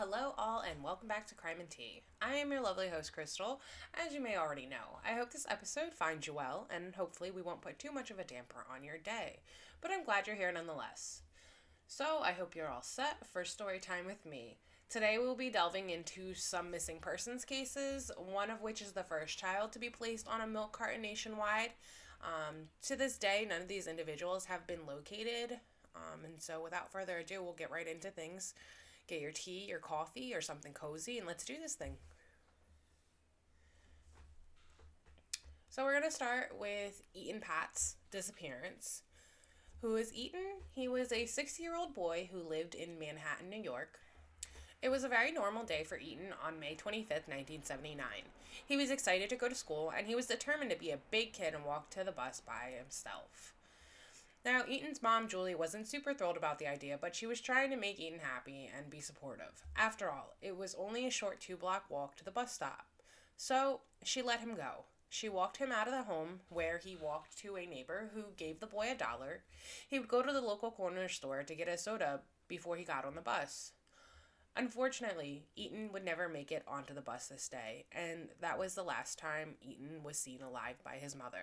Hello, all, and welcome back to Crime and Tea. I am your lovely host, Crystal, as you may already know. I hope this episode finds you well, and hopefully we won't put too much of a damper on your day. But I'm glad you're here nonetheless. So, I hope you're all set for story time with me. Today we'll be delving into some missing persons cases, one of which is the first child to be placed on a milk carton nationwide. To this day, none of these individuals have been located, and so without further ado, we'll get right into things. Get your tea, your coffee, or something cozy, and let's do this thing. So we're going to start with Eaton Pat's disappearance. Who is Eaton? He was a 6-year-old boy who lived in Manhattan, New York. It was a very normal day for Eaton on May 25th, 1979. He was excited to go to school, and he was determined to be a big kid and walk to the bus by himself. Now, Eaton's mom, Julie, wasn't super thrilled about the idea, but she was trying to make Eaton happy and be supportive. After all, it was only a short 2-block walk to the bus stop. So, she let him go. She walked him out of the home, where he walked to a neighbor who gave the boy $1. He would go to the local corner store to get a soda before he got on the bus. Unfortunately, Eaton would never make it onto the bus this day, and that was the last time Eaton was seen alive by his mother.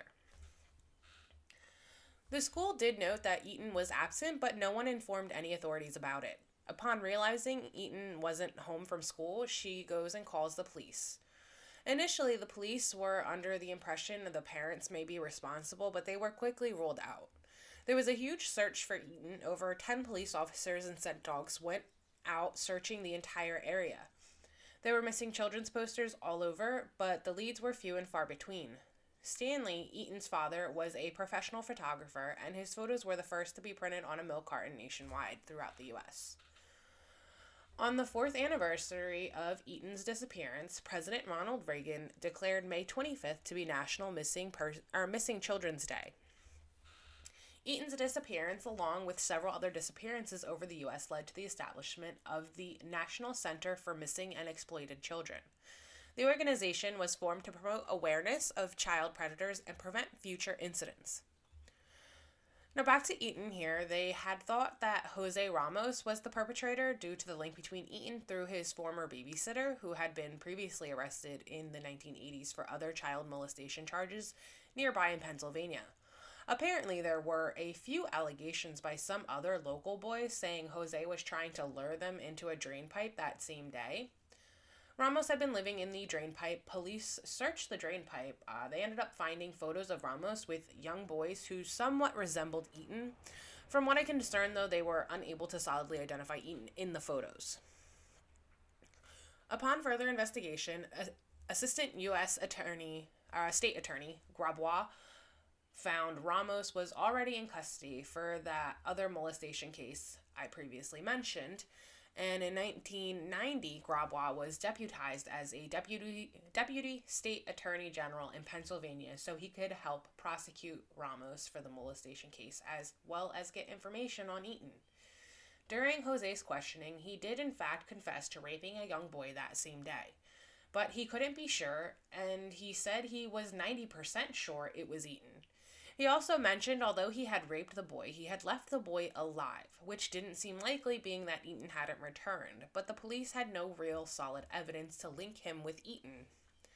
The school did note that Eaton was absent, but no one informed any authorities about it. Upon realizing Eaton wasn't home from school, she goes and calls the police. Initially, the police were under the impression that the parents may be responsible, but they were quickly ruled out. There was a huge search for Eaton. Over 10 police officers and scent dogs went out searching the entire area. There were missing children's posters all over, but the leads were few and far between. Stanley, Eaton's father, was a professional photographer, and his photos were the first to be printed on a milk carton nationwide throughout the U.S. On the 4th anniversary of Eaton's disappearance, President Ronald Reagan declared May 25th to be National Missing Children's Day. Eaton's disappearance, along with several other disappearances over the U.S., led to the establishment of the National Center for Missing and Exploited Children. The organization was formed to promote awareness of child predators and prevent future incidents. Now back to Eaton here. They had thought that Jose Ramos was the perpetrator due to the link between Eaton through his former babysitter, who had been previously arrested in the 1980s for other child molestation charges nearby in Pennsylvania. Apparently, there were a few allegations by some other local boys saying Jose was trying to lure them into a drain pipe that same day. Ramos had been living in the drain pipe. Police searched the drain pipe. They ended up finding photos of Ramos with young boys who somewhat resembled Eaton. From what I can discern, though, they were unable to solidly identify Eaton in the photos. Upon further investigation, Assistant U.S. State Attorney Grabois found Ramos was already in custody for that other molestation case I previously mentioned. And in 1990, Grabois was deputized as a deputy state attorney general in Pennsylvania so he could help prosecute Ramos for the molestation case as well as get information on Eaton. During Jose's questioning, he did in fact confess to raping a young boy that same day. But he couldn't be sure, and he said he was 90% sure it was Eaton. He also mentioned although he had raped the boy, he had left the boy alive, which didn't seem likely being that Eaton hadn't returned, but the police had no real solid evidence to link him with Eaton.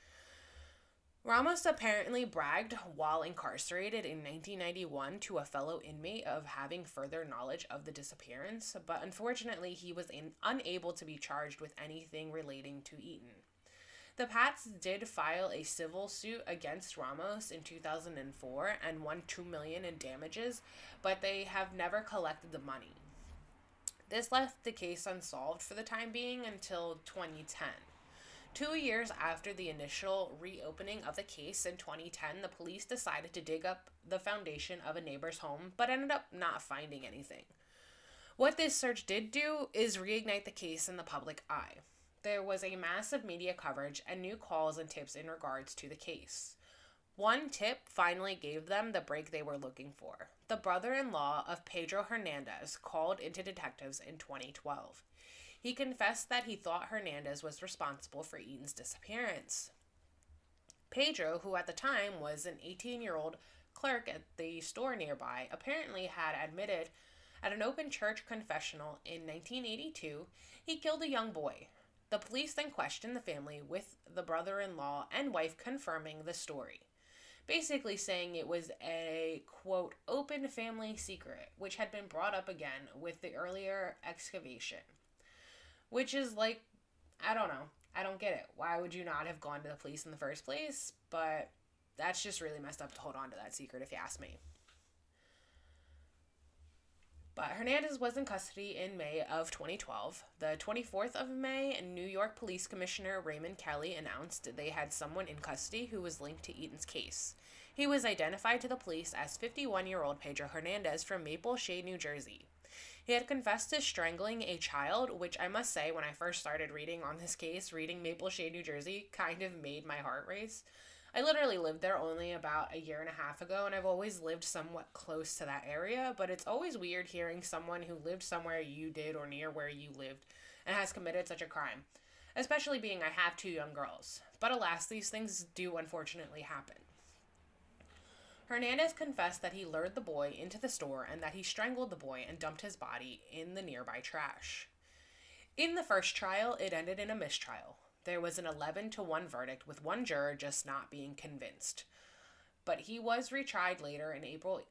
Ramos apparently bragged while incarcerated in 1991 to a fellow inmate of having further knowledge of the disappearance, but unfortunately he was unable to be charged with anything relating to Eaton. The Pats did file a civil suit against Ramos in 2004 and won $2 million in damages, but they have never collected the money. This left the case unsolved for the time being until 2010. 2 years after the initial reopening of the case in 2010, the police decided to dig up the foundation of a neighbor's home, but ended up not finding anything. What this search did do is reignite the case in the public eye. There was a massive media coverage and new calls and tips in regards to the case. One tip finally gave them the break they were looking for. The brother-in-law of Pedro Hernandez called into detectives in 2012. He confessed that he thought Hernandez was responsible for Eaton's disappearance. Pedro, who at the time was an 18-year-old clerk at the store nearby, apparently had admitted at an open church confessional in 1982 he killed a young boy. The police then questioned the family, with the brother-in-law and wife confirming the story, basically saying it was a, quote, open family secret, which had been brought up again with the earlier excavation. Which is like, I don't know. I don't get it. Why would you not have gone to the police in the first place? But that's just really messed up to hold on to that secret, if you ask me. But Hernandez was in custody in May of 2012. The 24th of May, New York Police Commissioner Raymond Kelly announced they had someone in custody who was linked to Eaton's case. He was identified to the police as 51-year-old Pedro Hernandez from Maple Shade, New Jersey. He had confessed to strangling a child, which I must say, when I first started reading on this case, reading Maple Shade, New Jersey, kind of made my heart race. I literally lived there only about a year and a half ago, and I've always lived somewhat close to that area, but it's always weird hearing someone who lived somewhere you did or near where you lived and has committed such a crime, especially being I have 2 young girls. But alas, these things do unfortunately happen. Hernandez confessed that he lured the boy into the store and that he strangled the boy and dumped his body in the nearby trash. In the first trial, it ended in a mistrial. There was an 11-1 verdict, with one juror just not being convinced. But he was retried later in April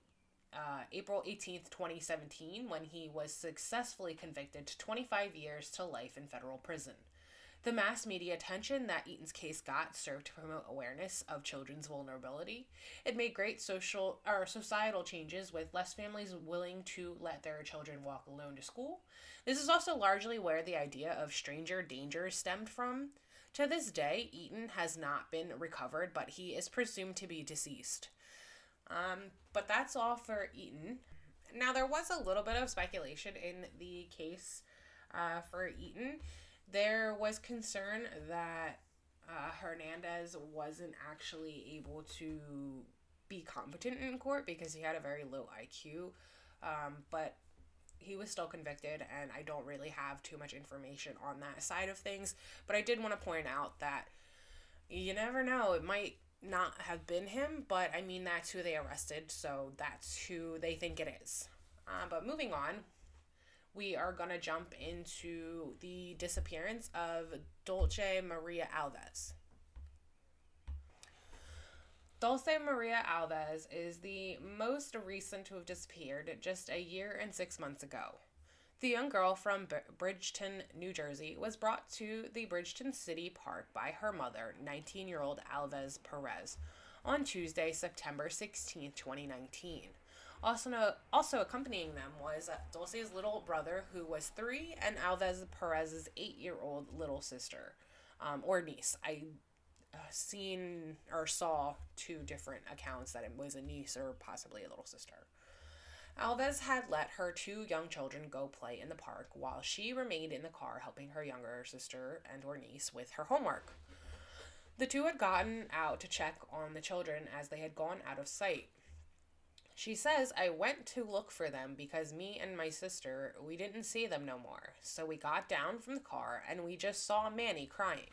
18th, 2017, when he was successfully convicted to 25 years to life in federal prison. The mass media attention that Eaton's case got served to promote awareness of children's vulnerability. It made great societal changes, with less families willing to let their children walk alone to school. This is also largely where the idea of stranger danger stemmed from. To this day, Eaton has not been recovered, but he is presumed to be deceased. But that's all for Eaton. Now, there was a little bit of speculation in the case for Eaton. There was concern that Hernandez wasn't actually able to be competent in court because he had a very low IQ, but he was still convicted, and I don't really have too much information on that side of things. But I did want to point out that you never know, it might not have been him, but I mean, that's who they arrested, so that's who they think it is. But moving on, we are going to jump into the disappearance of Dulce Maria Alves. Dulce Maria Alves is the most recent to have disappeared, just a year and 6 months ago. The young girl from Bridgeton, New Jersey, was brought to the Bridgeton City Park by her mother, 19-year-old Alves Perez, on Tuesday, September 16, 2019. Also accompanying them was Dulce's little brother, who was 3, and Alves Perez's 8-year-old little sister, or niece. I seen or saw 2 different accounts that it was a niece or possibly a little sister. Alves had let her 2 young children go play in the park while she remained in the car helping her younger sister and or niece with her homework. The 2 had gotten out to check on the children as they had gone out of sight. She says, "I went to look for them because me and my sister, we didn't see them no more. So we got down from the car and we just saw Manny crying."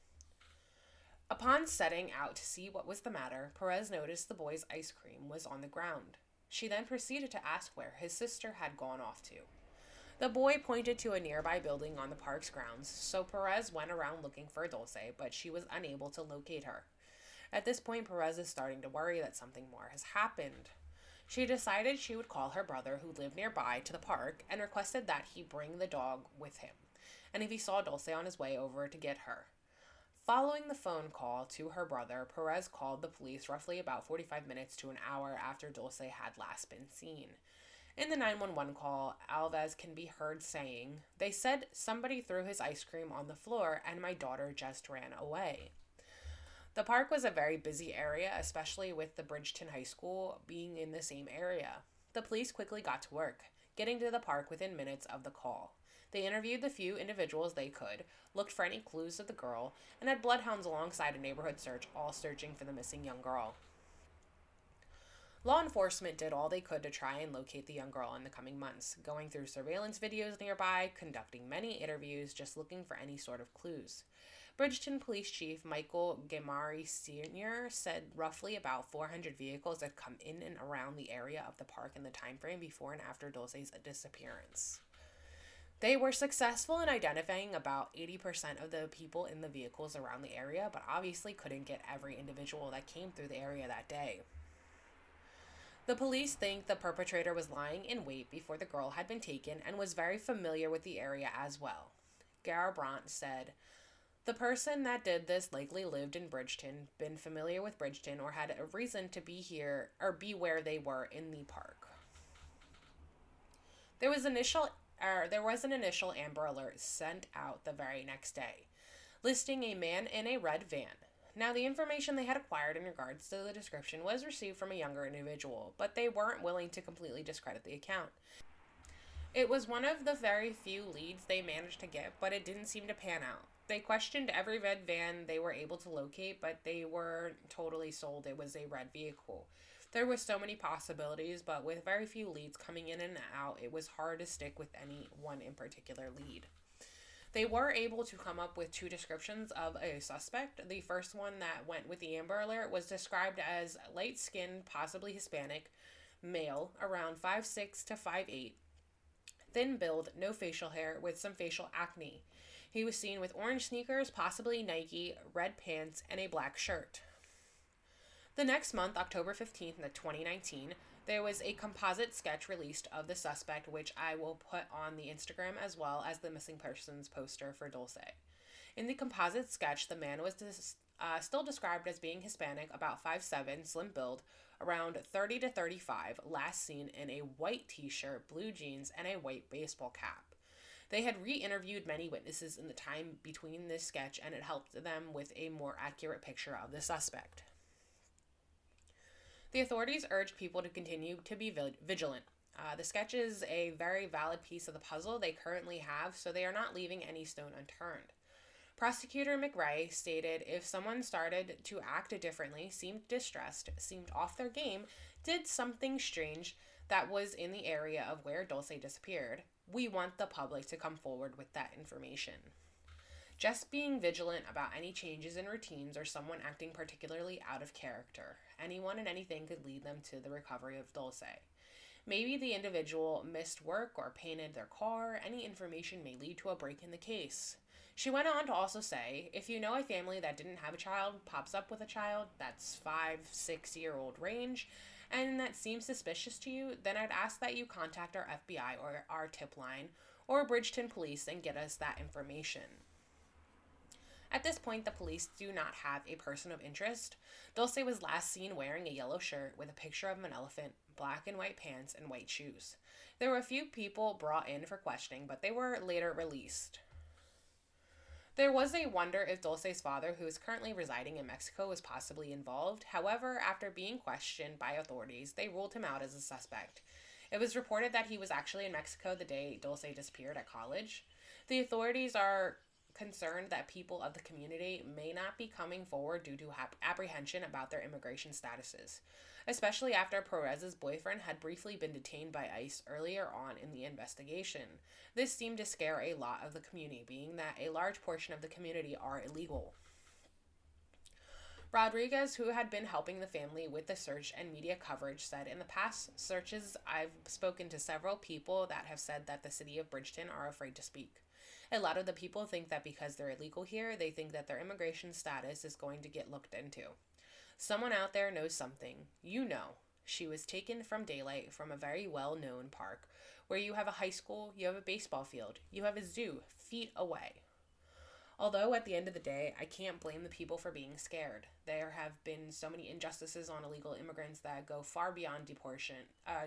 Upon setting out to see what was the matter, Perez noticed the boy's ice cream was on the ground. She then proceeded to ask where his sister had gone off to. The boy pointed to a nearby building on the park's grounds, so Perez went around looking for Dulce, but she was unable to locate her. At this point, Perez is starting to worry that something more has happened. She decided she would call her brother, who lived nearby, to the park and requested that he bring the dog with him, and if he saw Dulce on his way over to get her. Following the phone call to her brother, Perez called the police roughly about 45 minutes to an hour after Dulce had last been seen. In the 911 call, Alves can be heard saying, "They said somebody threw his ice cream on the floor and my daughter just ran away." The park was a very busy area, especially with the Bridgeton High School being in the same area. The police quickly got to work, getting to the park within minutes of the call. They interviewed the few individuals they could, looked for any clues of the girl, and had bloodhounds alongside a neighborhood search, all searching for the missing young girl. Law enforcement did all they could to try and locate the young girl in the coming months, going through surveillance videos nearby, conducting many interviews, just looking for any sort of clues. Bridgeton Police Chief Michael Gamari Sr. said roughly about 400 vehicles had come in and around the area of the park in the time frame before and after Dulce's disappearance. They were successful in identifying about 80% of the people in the vehicles around the area, but obviously couldn't get every individual that came through the area that day. The police think the perpetrator was lying in wait before the girl had been taken and was very familiar with the area as well. Garabrandt said, "The person that did this likely lived in Bridgeton, been familiar with Bridgeton, or had a reason to be here or be where they were in the park." There was an initial Amber Alert sent out the very next day, listing a man in a red van. Now, the information they had acquired in regards to the description was received from a younger individual, but they weren't willing to completely discredit the account. It was one of the very few leads they managed to get, but it didn't seem to pan out. They questioned every red van they were able to locate, but they were totally sold it was a red vehicle. There were so many possibilities, but with very few leads coming in and out, it was hard to stick with any one in particular lead. They were able to come up with two descriptions of a suspect. The first one that went with the Amber Alert was described as light-skinned, possibly Hispanic, male, around 5'6" to 5'8", thin build, no facial hair, with some facial acne. He was seen with orange sneakers, possibly Nike, red pants, and a black shirt. The next month, October 15th, 2019, there was a composite sketch released of the suspect, which I will put on the Instagram as well as the missing persons poster for Dulce. In the composite sketch, the man was still described as being Hispanic, about 5'7", slim build, around 30 to 35, last seen in a white t-shirt, blue jeans, and a white baseball cap. They had re-interviewed many witnesses in the time between this sketch, and it helped them with a more accurate picture of the suspect. The authorities urged people to continue to be vigilant. The sketch is a very valid piece of the puzzle they currently have, so they are not leaving any stone unturned. Prosecutor McRae stated if someone started to act differently, seemed distressed, seemed off their game, did something strange that was in the area of where Dulce disappeared, we want the public to come forward with that information. Just being vigilant about any changes in routines or someone acting particularly out of character. Anyone and anything could lead them to the recovery of Dulce. Maybe the individual missed work or painted their car. Any information may lead to a break in the case. She went on to also say, if you know a family that didn't have a child, pops up with a child, that's 5-6-year-old range, and that seems suspicious to you, then I'd ask that you contact our FBI or our tip line or Bridgeton Police and get us that information. At this point, the police do not have a person of interest. Dulce was last seen wearing a yellow shirt with a picture of an elephant, black and white pants, and white shoes. There were a few people brought in for questioning, but they were later released. There was a wonder if Dulce's father, who is currently residing in Mexico, was possibly involved. However, after being questioned by authorities, they ruled him out as a suspect. It was reported that he was actually in Mexico the day Dulce disappeared at college. The authorities are concerned that people of the community may not be coming forward due to apprehension about their immigration statuses, especially after Perez's boyfriend had briefly been detained by ICE earlier on in the investigation. This seemed to scare a lot of the community, being that a large portion of the community are illegal. Rodriguez, who had been helping the family with the search and media coverage, said, in the past searches, I've spoken to several people that have said that the city of Bridgeton are afraid to speak. A lot of the people think that because they're illegal here, they think that their immigration status is going to get looked into. Someone out there knows something. You know. She was taken from daylight from a very well-known park where you have a high school, you have a baseball field, you have a zoo feet away. Although at the end of the day, I can't blame the people for being scared. There have been so many injustices on illegal immigrants that go far beyond deportation.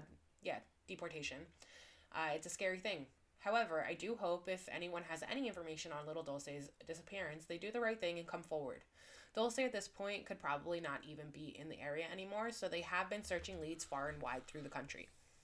It's a scary thing. However, I do hope if anyone has any information on little Dulce's disappearance, they do the right thing and come forward. Dulce at this point could probably not even be in the area anymore, so they have been searching leads far and wide through the country.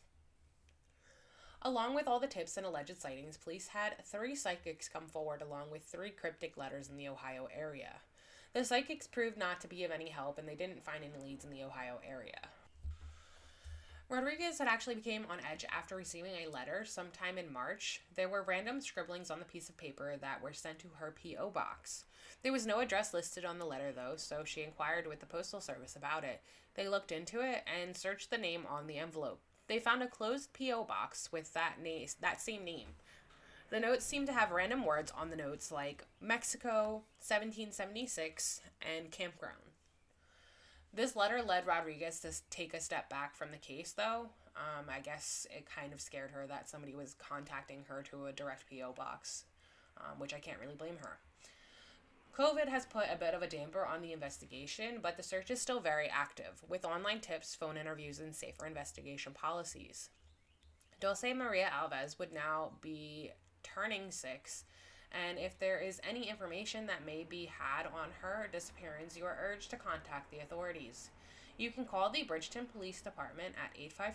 Along with all the tips and alleged sightings, police had 3 psychics come forward along with 3 cryptic letters in the Ohio area. The psychics proved not to be of any help, and they didn't find any leads in the Ohio area. Rodriguez had actually became on edge after receiving a letter sometime in March. There were random scribblings on the piece of paper that were sent to her P.O. box. There was no address listed on the letter, though, so she inquired with the Postal Service about it. They looked into it and searched the name on the envelope. They found a closed P.O. box with that same name. The notes seem to have random words on the notes like Mexico, 1776, and campground. This letter led Rodriguez to take a step back from the case, though. I guess it kind of scared her that somebody was contacting her to a direct P.O. box, which I can't really blame her. COVID has put a bit of a damper on the investigation, but the search is still very active, with online tips, phone interviews, and safer investigation policies. Dulce Maria Alves would now be turning 6, and if there is any information that may be had on her disappearance, you are urged to contact the authorities. You can call the Bridgeton Police Department at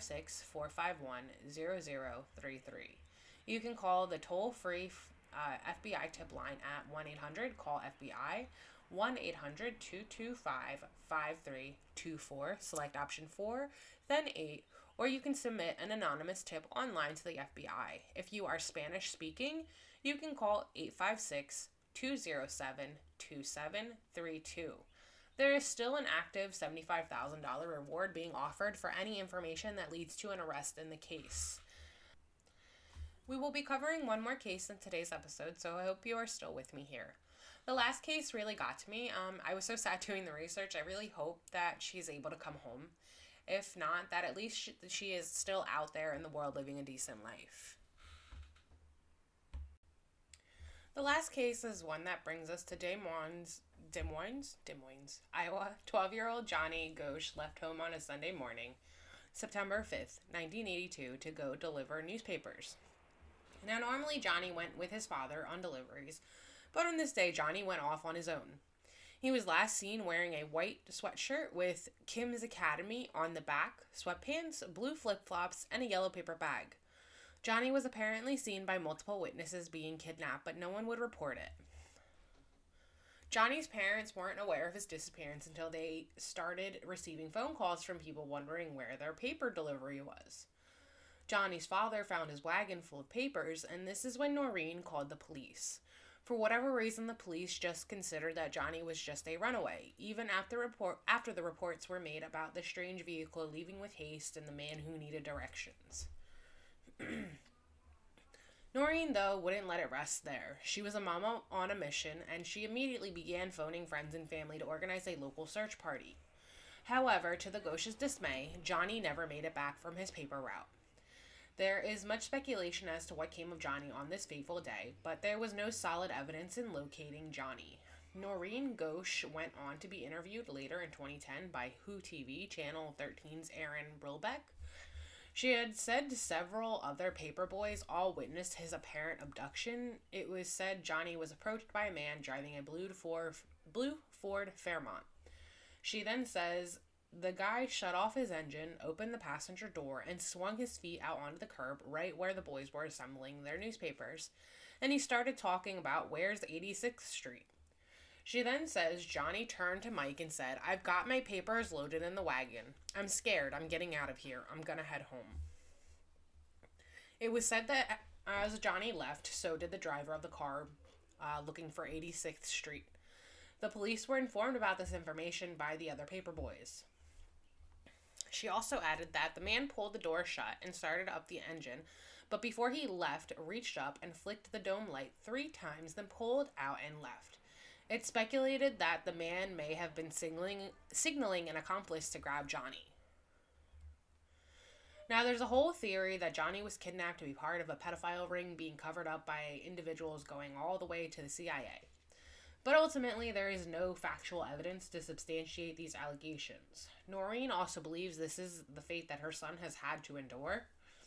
856-451-0033. You can call the toll-free FBI tip line at 1-800-CALL-FBI, 1-800-225-5324, select option 4, then 8, or you can submit an anonymous tip online to the FBI. If you are Spanish speaking, you can call 856-207-2732. There is still an active $75,000 reward being offered for any information that leads to an arrest in the case. We will be covering one more case in today's episode, so I hope you are still with me here. The last case really got to me. I was so sad doing the research. I really hope that she's able to come home. If not, that at least she is still out there in the world living a decent life. The last case is one that brings us to Des Moines, Iowa. 12-year-old Johnny Ghosh left home on a Sunday morning, September 5th, 1982, to go deliver newspapers. Now, normally Johnny went with his father on deliveries, but on this day, Johnny went off on his own. He was last seen wearing a white sweatshirt with Kim's Academy on the back, sweatpants, blue flip-flops, and a yellow paper bag. Johnny was apparently seen by multiple witnesses being kidnapped, but no one would report it. Johnny's parents weren't aware of his disappearance until they started receiving phone calls from people wondering where their paper delivery was. Johnny's father found his wagon full of papers, and this is when Noreen called the police. For whatever reason, the police just considered that Johnny was just a runaway, even after the reports were made about the strange vehicle leaving with haste and the man who needed directions. Noreen, though, wouldn't let it rest there. She was a mama on a mission, and she immediately began phoning friends and family to organize a local search party. However, to the Ghosh's dismay, Johnny never made it back from his paper route. There is much speculation as to what came of Johnny on this fateful day, but there was no solid evidence in locating Johnny. Noreen Ghosh went on to be interviewed later in 2010 by Who TV, Channel 13's Aaron Brilbeck. She had said several other paper boys all witnessed his apparent abduction. It was said Johnny was approached by a man driving a blue Ford Fairmont. She then says the guy shut off his engine, opened the passenger door, and swung his feet out onto the curb right where the boys were assembling their newspapers, and he started talking about where's 86th Street. She then says Johnny turned to Mike and said, "I've got my papers loaded in the wagon. I'm scared. I'm getting out of here. I'm gonna head home." It was said that as Johnny left, so did the driver of the car looking for 86th Street. The police were informed about this information by the other paper boys. She also added that the man pulled the door shut and started up the engine, but before he left, reached up and flicked the dome light 3 times, then pulled out and left. It's speculated that the man may have been signaling an accomplice to grab Johnny. Now, there's a whole theory that Johnny was kidnapped to be part of a pedophile ring being covered up by individuals going all the way to the CIA. But ultimately, there is no factual evidence to substantiate these allegations. Noreen also believes this is the fate that her son has had to endure.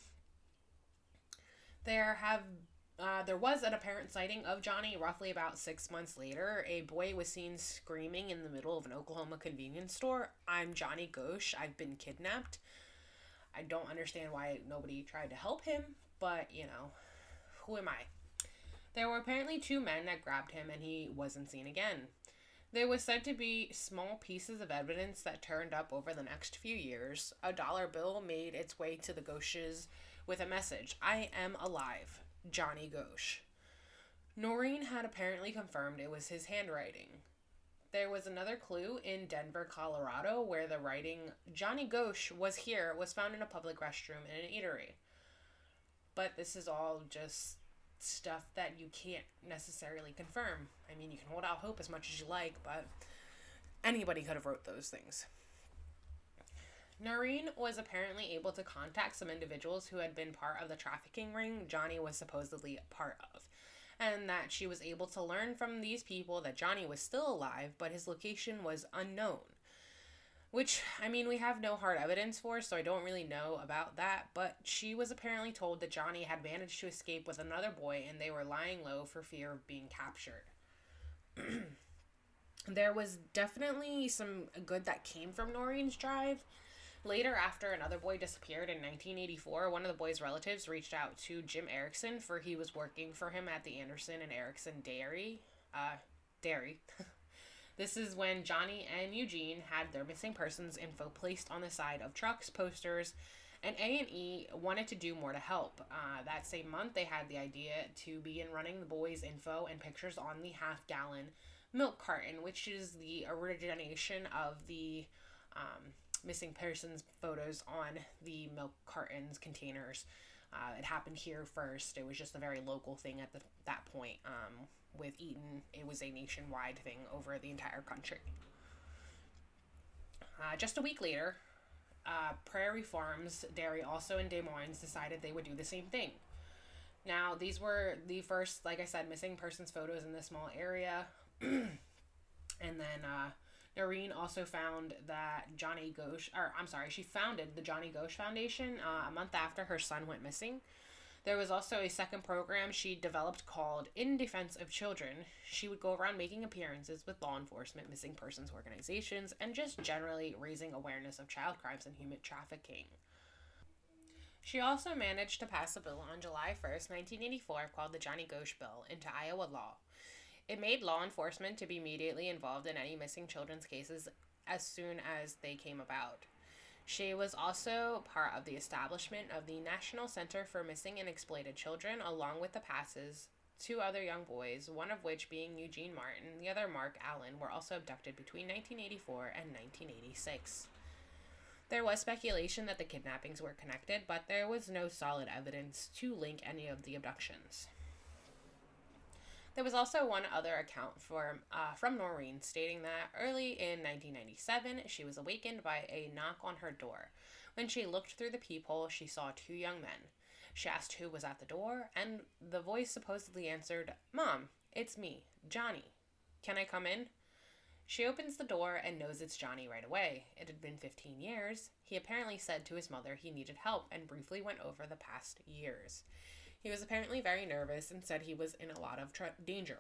There was an apparent sighting of Johnny roughly about 6 months later. A boy was seen screaming in the middle of an Oklahoma convenience store, "I'm Johnny Ghosh, I've been kidnapped." I don't understand why nobody tried to help him, but, who am I? There were apparently 2 men that grabbed him, and he wasn't seen again. There was said to be small pieces of evidence that turned up over the next few years. A dollar bill made its way to the Ghoshes with a message, "I am alive, Johnny Ghosh." Noreen had apparently confirmed it was his handwriting. There was another clue in Denver, Colorado, where the writing, "Johnny Ghosh was here," was found in a public restroom in an eatery. But this is all just stuff that you can't necessarily confirm. I mean, you can hold out hope as much as you like, but anybody could have wrote those things. Noreen was apparently able to contact some individuals who had been part of the trafficking ring Johnny was supposedly a part of, and that she was able to learn from these people that Johnny was still alive, but his location was unknown. Which, I mean, we have no hard evidence for, so I don't really know about that, but she was apparently told that Johnny had managed to escape with another boy and they were lying low for fear of being captured. There was definitely some good that came from Noreen's drive. Later, after another boy disappeared in 1984, one of the boy's relatives reached out to Jim Erickson, for he was working for him at the Anderson and Erickson Dairy. This is when Johnny and Eugene had their missing persons info placed on the side of trucks, posters, and A&E wanted to do more to help. That same month, they had the idea to begin running the boys' info and pictures on the half-gallon milk carton, which is the origination of the missing persons photos on the milk cartons containers. It happened here first. It was just a very local thing at that point. With Eaton, it was a nationwide thing over the entire country. Just a week later, Prairie Farms Dairy, also in Des Moines, decided they would do the same thing. Now, these were the first, like I said, missing persons photos in this small area. And then Noreen also found that she founded the Johnny Gosch Foundation a month after her son went missing. There was also a second program she developed called In Defense of Children. She would go around making appearances with law enforcement, missing persons organizations, and just generally raising awareness of child crimes and human trafficking. She also managed to pass a bill on July 1st, 1984, called the Johnny Gosch Bill, into Iowa law. It made law enforcement to be immediately involved in any missing children's cases as soon as they came about. She was also part of the establishment of the National Center for Missing and Exploited Children, along with the Passes. Two other young boys, one of which being Eugene Martin, the other Mark Allen, were also abducted between 1984 and 1986. There was speculation that the kidnappings were connected, but there was no solid evidence to link any of the abductions. There was also one other account from Noreen stating that early in 1997, she was awakened by a knock on her door. When she looked through the peephole, she saw two young men. She asked who was at the door, and the voice supposedly answered, "Mom, it's me, Johnny. Can I come in?" She opens the door and knows it's Johnny right away. It had been 15 years. He apparently said to his mother he needed help and briefly went over the past years. He was apparently very nervous and said he was in a lot of danger.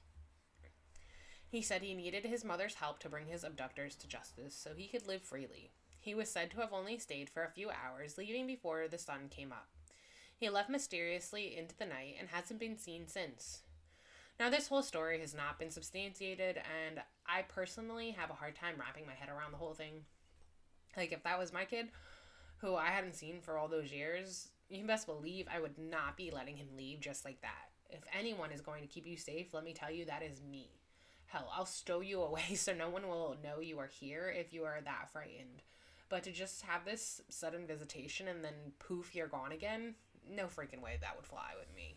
He said he needed his mother's help to bring his abductors to justice so he could live freely. He was said to have only stayed for a few hours, leaving before the sun came up. He left mysteriously into the night and hasn't been seen since. Now, this whole story has not been substantiated, and I personally have a hard time wrapping my head around the whole thing. Like, if that was my kid, who I hadn't seen for all those years, you can best believe I would not be letting him leave just like that. If anyone is going to keep you safe, let me tell you, that is me. Hell, I'll stow you away so no one will know you are here if you are that frightened. But to just have this sudden visitation and then poof, you're gone again, no freaking way that would fly with me.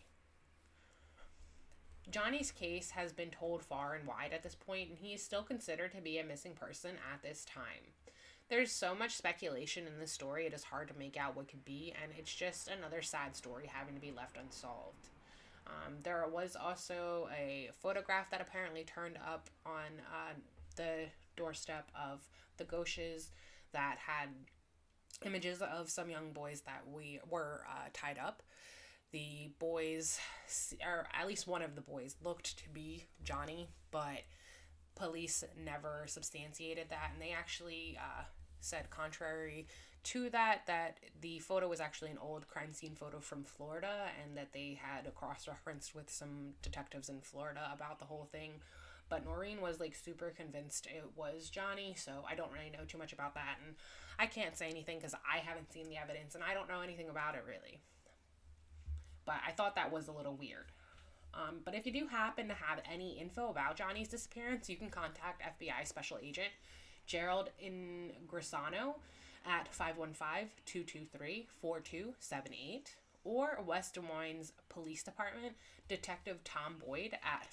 Johnny's case has been told far and wide at this point, and he is still considered to be a missing person at this time. There's so much speculation in this story, it is hard to make out what could be, and it's just another sad story having to be left unsolved. There was also a photograph that apparently turned up on the doorstep of the Gosches that had images of some young boys that were tied up. The boys, or at least one of the boys, looked to be Johnny, but police never substantiated that, and they actually said contrary to that the photo was actually an old crime scene photo from Florida, and that they had cross-referenced with some detectives in Florida about the whole thing. But Noreen was like super convinced it was Johnny, so I don't really know too much about that, and I can't say anything because I haven't seen the evidence and I don't know anything about it really. But I thought that was a little weird. But if you do happen to have any info about Johnny's disappearance, you can contact FBI Special Agent Gerald Ingrisano at 515-223-4278, or West Des Moines Police Department Detective Tom Boyd at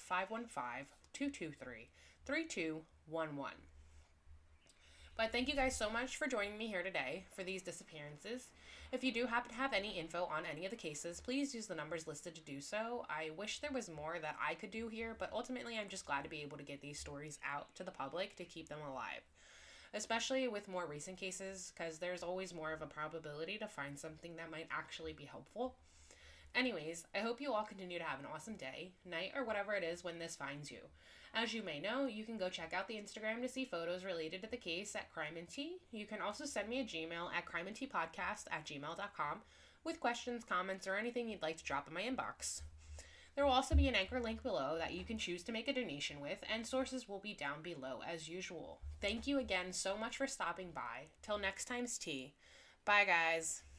515-223-3211. But thank you guys so much for joining me here today for these disappearances. If you do happen to have any info on any of the cases, please use the numbers listed to do so. I wish there was more that I could do here, but ultimately I'm just glad to be able to get these stories out to the public to keep them alive. Especially with more recent cases, because there's always more of a probability to find something that might actually be helpful. Anyways, I hope you all continue to have an awesome day, night, or whatever it is when this finds you. As you may know, you can go check out the Instagram to see photos related to the case at Crime and Tea. You can also send me a Gmail at crimeandteapodcast@gmail.com with questions, comments, or anything you'd like to drop in my inbox. There will also be an Anchor link below that you can choose to make a donation with, and sources will be down below as usual. Thank you again so much for stopping by. Till next time's tea. Bye, guys.